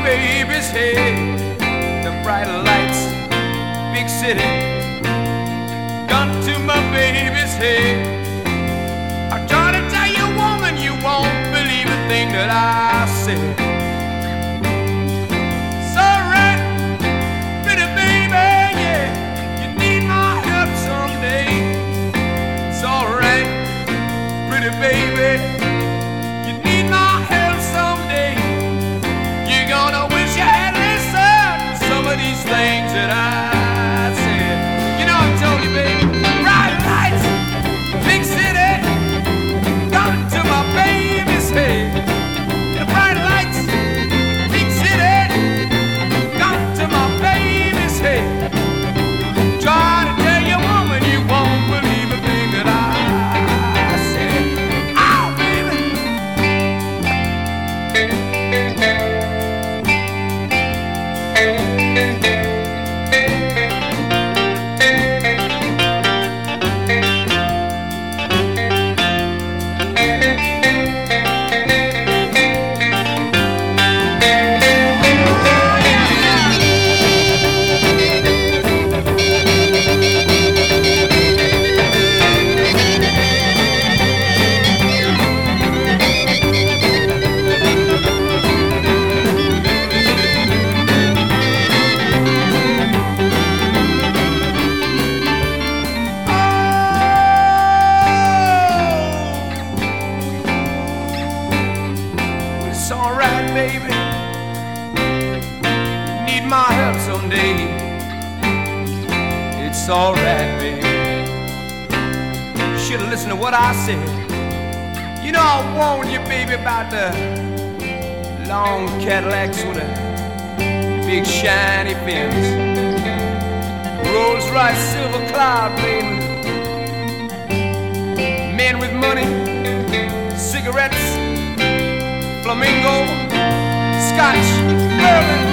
baby's head. The bright lights, big city, gun to my baby's head. I try to tell you, woman, you won't believe a thing that I said. So right, pretty baby, yeah, you need my help someday. It's alright, pretty baby, you need my help someday. You're gonna wish you had listened to some of these things that I said. You know I told you, baby, bright lights, big city, gun to my baby's head. The bright lights, big city, gun to my baby's head. Try to tell you, woman, you won't believe a thing that I said. Oh, baby. It's alright, baby. Need my help someday. It's alright, baby. Should've listened to what I said. You know I warned you, baby, about the long Cadillacs with a big shiny fins, Rolls Royce silver cloud, baby. Men with money, cigarettes, flamingo, scotch, bourbon,